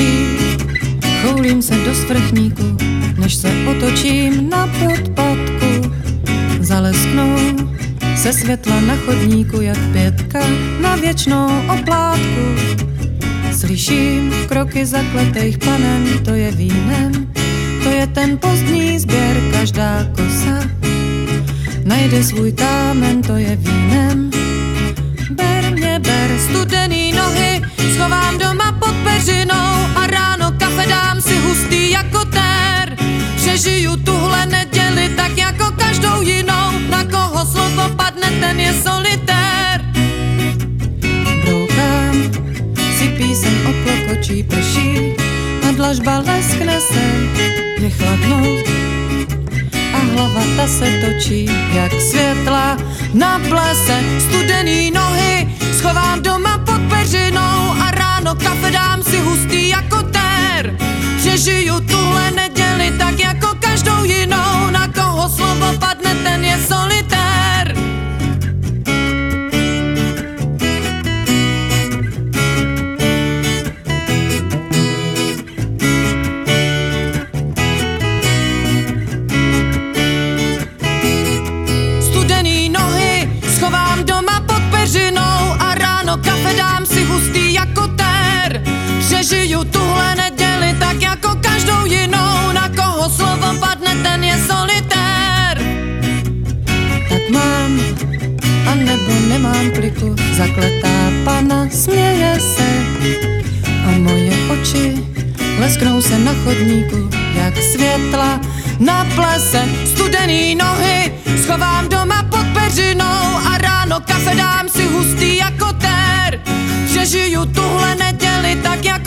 očí, choulím se do sprchníku, než se otočím na podpatku. Zalesknou se světla na chodníku, jak pětka na věčnou oplátku. Slyším kroky zakletejch panen, to je vínem, to je ten pozdní sběr, každá kosa najde svůj kámen, to je vínem. Ber mě, ber studený nohy, schovám doma pod peřinou a ráno kafe dám si hustý jako tér. Přežiju tuhle neděli tak jako každou jinou, na koho slovo padne, ten je solitér. Broukám si píseň o klokočí prší a dlažba leskne se, je chladnou a hlava ta se točí jak světla na plese. Studený nohy schovám doma pod peřinou a ráno kafe dám si hustý jako tér. Přežiju tuhle neděli tak jako každou jinou, na koho slovo padne, ten je solitér. Studený nohy schovám doma pod peřinou a ráno kafe dám si hustý jako tér. Přežiju tuhle neděli tak jako každou jinou, na koho slovo padne, ten je solitér. Tak mám a nebo nemám kliku, zakletá pana směje se a moje oči lesknou se na chodníku jak světla na plese. Studený nohy schovám doma pod peřinou a ráno kafe dám si hustý jako tér. Přežiju tuhle neděli tak jako